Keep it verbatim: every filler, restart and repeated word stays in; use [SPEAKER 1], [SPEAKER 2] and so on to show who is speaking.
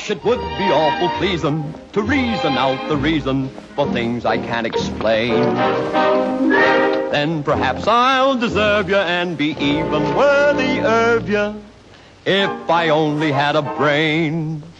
[SPEAKER 1] Yes, it would be awful pleasing to reason out the reason for things I can't explain. Then perhaps I'll deserve you and be even worthy of you if I only had a brain.